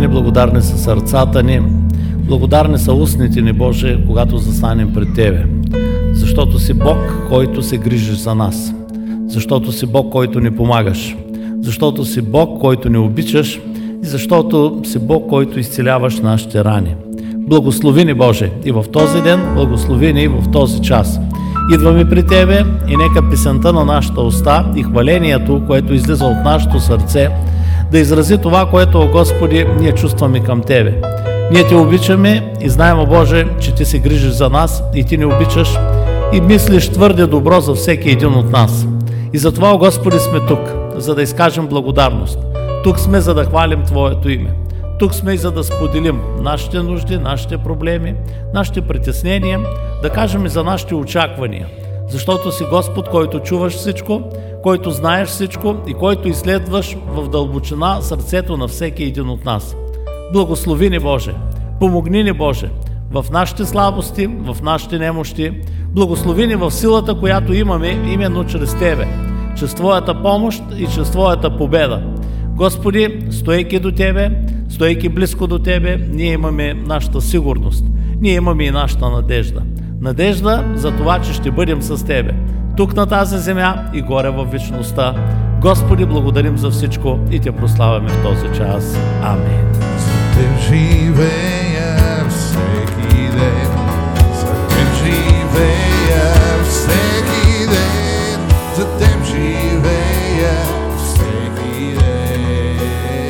ни, благодарни са сърцата ни, благодарни са устните ни, Боже, когато застанем пред Тебе. Защото си Бог, който се грижиш за нас. Защото си Бог, който ни помагаш. Защото си Бог, който ни обичаш. И защото си Бог, който изцеляваш нашите рани. Благослови ни, Боже, и в този ден, благослови ни и в този час. Идваме при Тебе и нека песента на нашата уста и хвалението, което излиза от нашето сърце, да изрази това, което, Господи, ние чувстваме към Тебе. Ние Те обичаме и знаем, Боже, че Ти се грижиш за нас и Ти ни обичаш и мислиш твърде добро за всеки един от нас. И затова, Господи, сме тук, за да изкажем благодарност. Тук сме, за да хвалим Твоето име. Тук сме и за да споделим нашите нужди, нашите проблеми, нашите притеснения, да кажем и за нашите очаквания. Защото си Господ, който чуваш всичко, който знаеш всичко и който изследваш в дълбочина сърцето на всеки един от нас. Благослови ни, Боже! Помогни ни, Боже! В нашите слабости, в нашите немощи, благослови ни в силата, която имаме именно чрез Тебе, чрез Твоята помощ и чрез Твоята победа. Господи, стоейки до Тебе, стоейки близко до Тебе, ние имаме нашата сигурност, ние имаме и нашата надежда. Надежда за това, че ще бъдем с Тебе, тук на тази земя и горе във вечността. Господи, благодарим за всичко и Те прославяме в този час. Амин. За Теб живея всеки ден, за Теб живея всеки ден, за Теб живея всеки ден,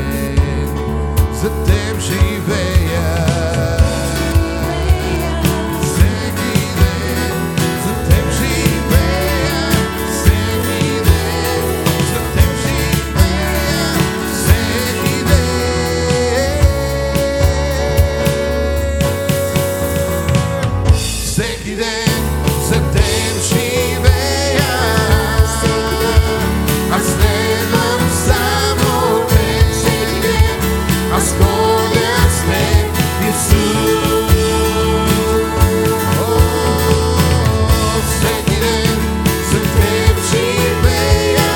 за Теб живея всеки ден, за Теб живея всеки ден, за Теб живея всеки ден. Всеки ден за Теб живея, аз следвам само Теб. Всеки ден аз ходя с Теб, Исус. Всеки ден за Теб живея,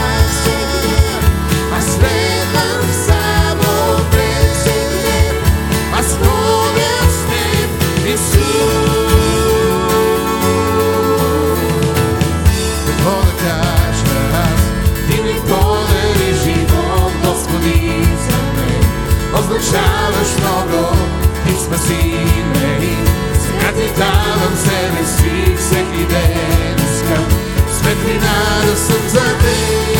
аз следвам само Теб. Всеки ден аз ходя с Теб, Исус. Какво да кажа аз? Ти ми подари живот, Господи, за мен. Означаваш много, Ти спаси ме. Сега Ти давам себе си, всеки ден искам светлина да съм за Теб.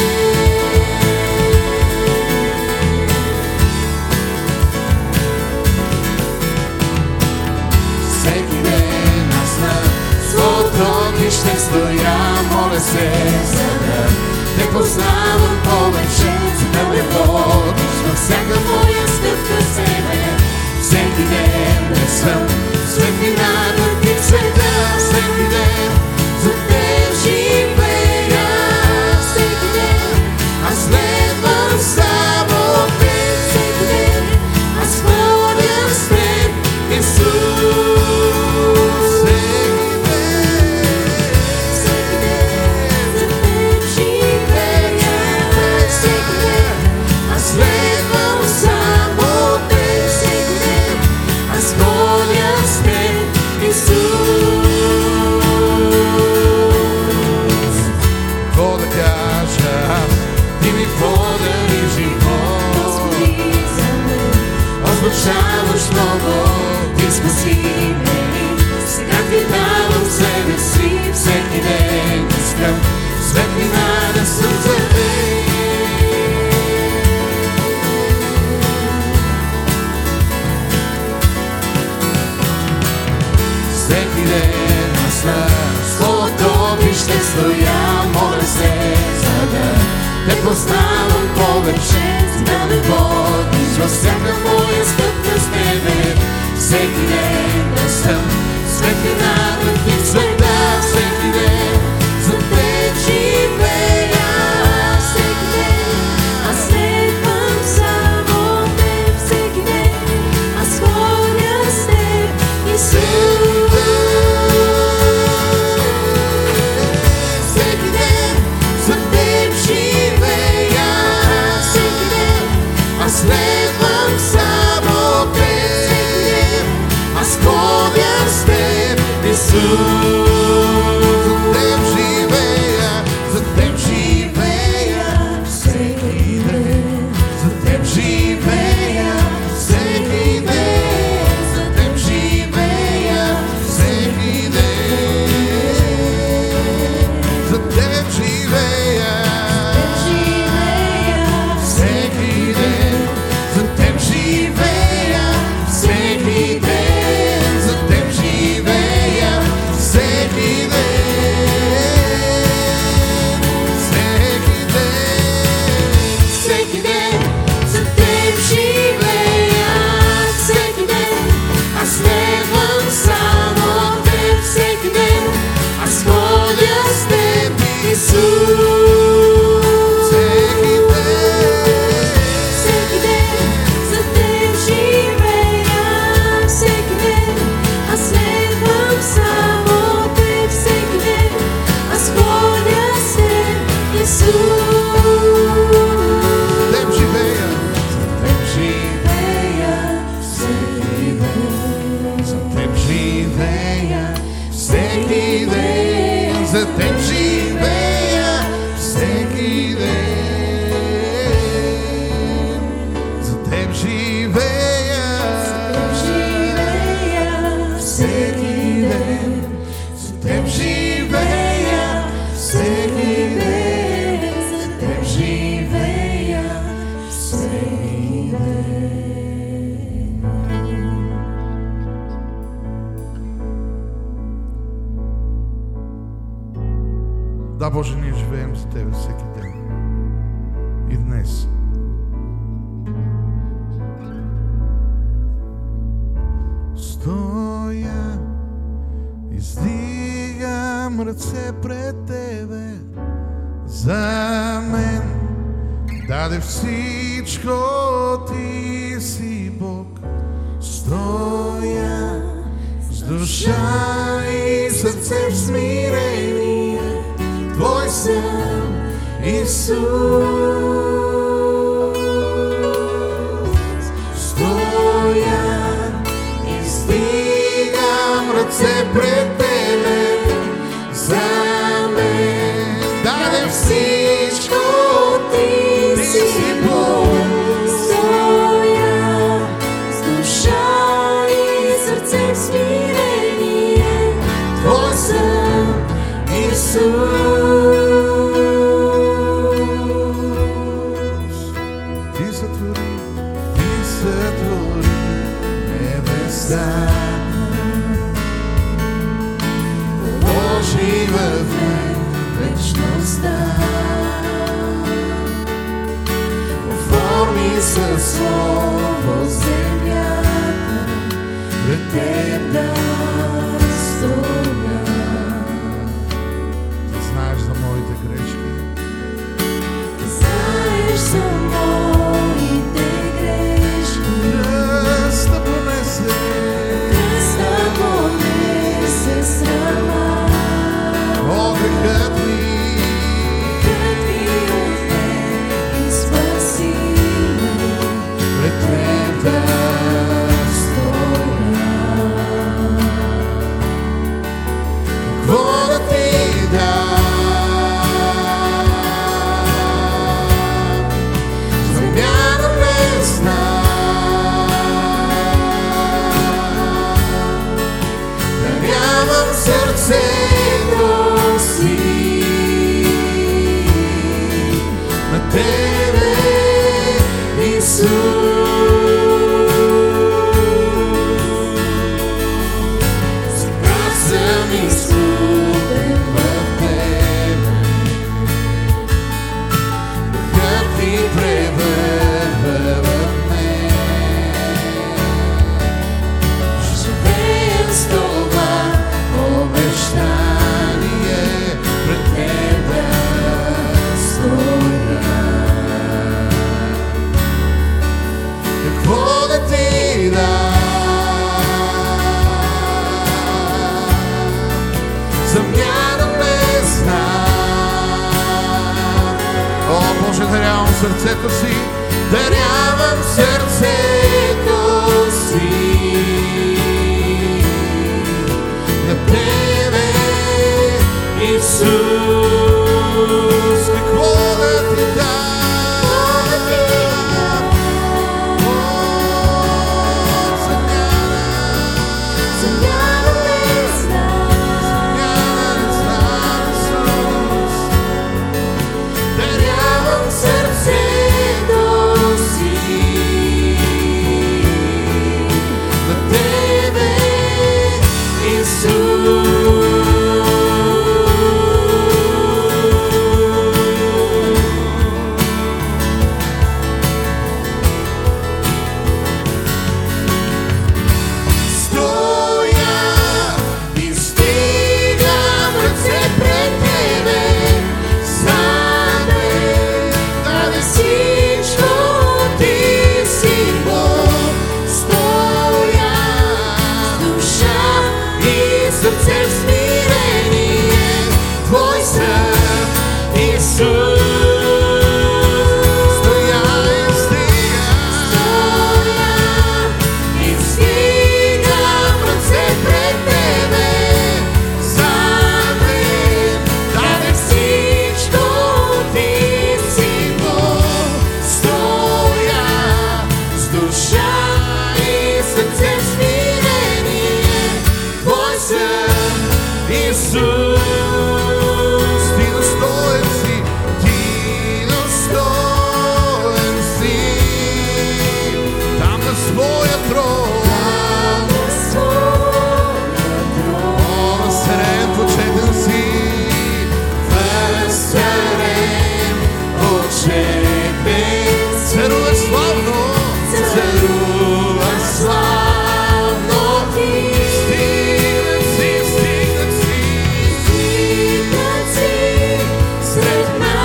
Всеки ден аз на своето огнище стоя, моля се, за да Те познавам повече, за да ме водиш във всяка моя стъпка себе. Всеки ден не съм светлината Ти в света, всеки ден за Теб живея. Всеки ден аз следвам само Теб. Всеки ден аз ходя с Теб, Исус. Всеки ден за Теб живея. Всеки ден аз следвам само Теб. Всеки ден аз ходя с Теб, Исус. Какво да кажа аз? Ти ми подари живот, Господи, за мен. Означаваш много, Ти спаси ме. Сега Ти давам себе си, всеки ден искам светлина да съм за Теб. Всеки ден аз на своето огнище стоя, моля се, за да Те познавам повече, за да ме водиш във всяка моя стъпка с Тебе. Всеки ден да съм светлината Ти в света. Всеки ден за Теб живея. Всеки ден аз следвам само Теб. Всеки ден аз ходя с Теб, Исус. Всеки ден за Теб живея. Всеки ден аз следвам Да, Боже, ние живеем за Тебе всеки ден. И днес. Стоя, издигам ръце пред Тебе. За мен даде всичко, Ти си Бог. Стоя с душа и сърце в смирение. Твой съм, Исус. Стоя, издигам ръце пред Тебе. За мен даде всичко, Ти си Бог. Стоя с душа и сърце в смирение. Твой съм, Исус. Ти сътвори небеса. Положи в мен вечността. Оформи със слово земята. Пред Теб да стоя. Ти знаеш за моите грешки. Знаеш за моите грешки. Кръста понесе. Кръста понесе срама. О, грехът ми. Грехът ми отне и спаси ме. Пред Теб Да стоя. какво да Ти дам. Замяна не знам. Дарявам сърцето си на Тебе, Исус. Сега съм изгубен в Тебе. Духът Ти превърва в мен. Живея с това обещание. Пред Теб да стоя. Какво да Ти дам. Замяна не знам. О, Боже, дарявам сърцето си. Дарявам сърцето си на Теб. своя трон. Възцарен почетен си, Възцарен почетен, царуваш славно, царуваш славно ти. стигнат си, стигнат си. Стигнат си сред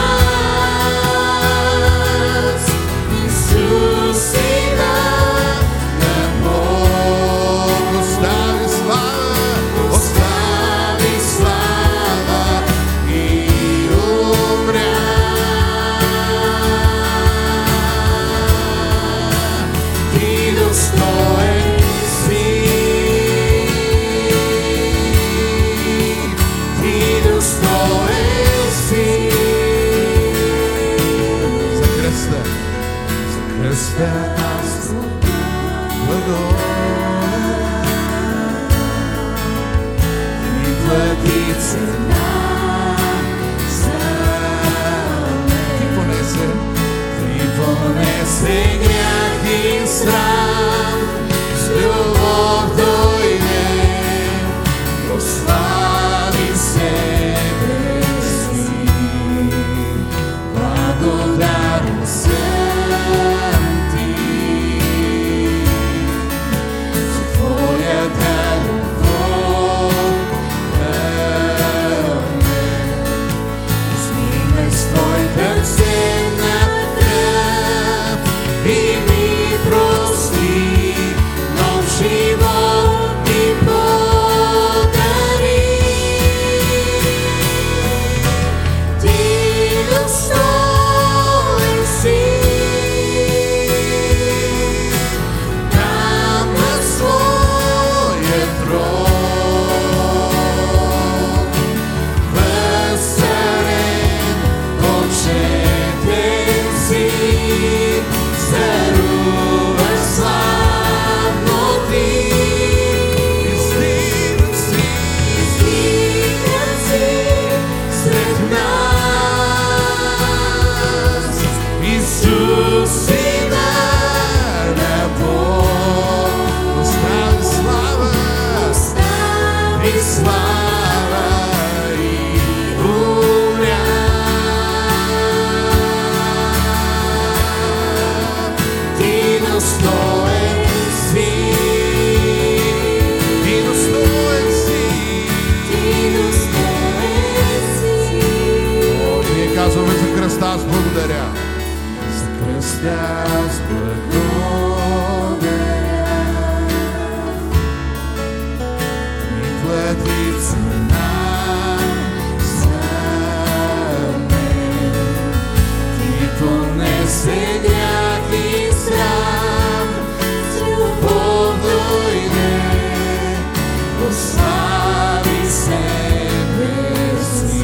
нас, Исус, Сина на Бог. Остави слава, Остави слава и умря. Ти достоен си, ти достоен си. за кръста, Аз благодаря. и плати цена за мен. Ти понесе Ти понесе грях и срам, с любов дойде, прослави себе си. Благодарен съм ти за твоята любов към мен. Измиме с твоята ценна кръв и ми прости, нов живот ми подари. Ти достоен си, там на своя трон. Възцарен почетен си, царуваш славно ти. стигнат си. Стигнат си сред нас, Исус, Сина на Бог. Остави слава, Остави слава и умря. Ти достоен си, ти достоен си. ти достоен си. Ние казваме за кръста, аз благодаря. За кръста аз благодаря. Ти плати цена за мен. Ти понесе грях и срам, с любов дойде, прослави себе си.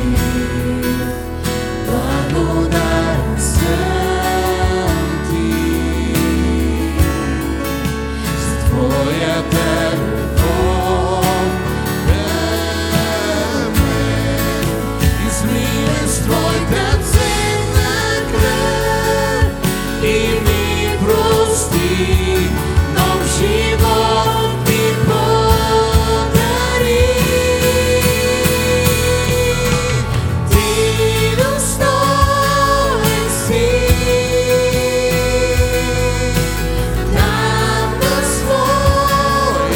Благодарен съм ти за твоята любов към мен. Измиме с твоята ценна кръв и ми прости, нов живот ми подари. Ти достоен си, там на своя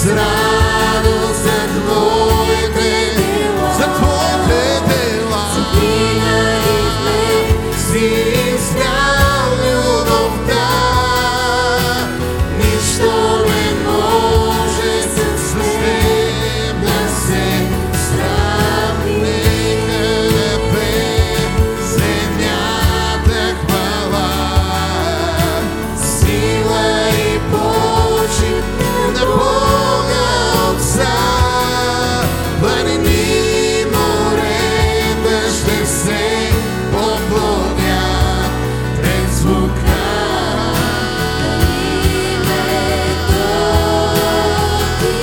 с радост за Твоите дела. Си излял любовта, нищо не може с теб да се сравни. Небе, земята хвала, сила и почит на Бога Отца. Планини, морета ще се поклонят пред звука името Ти.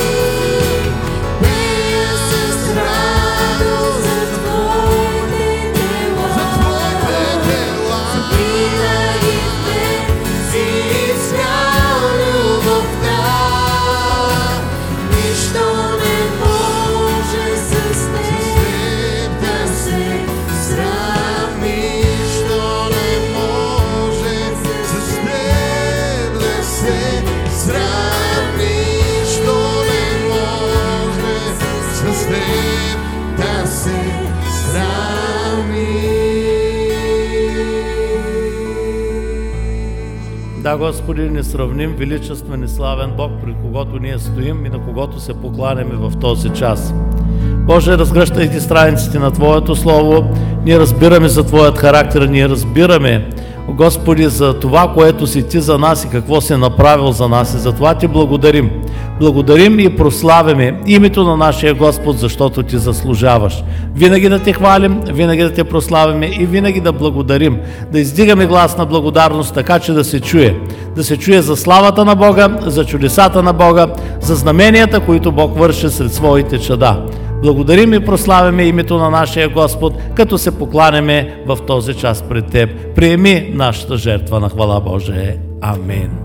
Пея с радост за Твоите дела. Винаги в теб си излял любовта, нищо не може с теб да се сравни. Нищо не може с теб да се сравни. Нищо не може с теб да се сравни. Да, Господи, несравним, величествен и славен Бог, при когото ние стоим и на когото се покланяме в този час. Боже, разгръщайки страниците на Твоето Слово, ние разбираме за Твоят характер, ние разбираме, Господи, за това, което си Ти за нас и какво си направил за нас, и за това Ти благодарим. Благодарим и прославяме името на нашия Господ, защото Ти заслужаваш. Винаги да Те хвалим, винаги да Те прославяме и винаги да благодарим, да издигаме глас на благодарност, така че да се чуе за славата на Бога, за чудесата на Бога, за знаменията, които Бог върши сред своите чада. Благодарим и прославяме името на нашия Господ, като се покланяме в този час пред Теб. Приеми нашата жертва на хвала, Боже. Амин.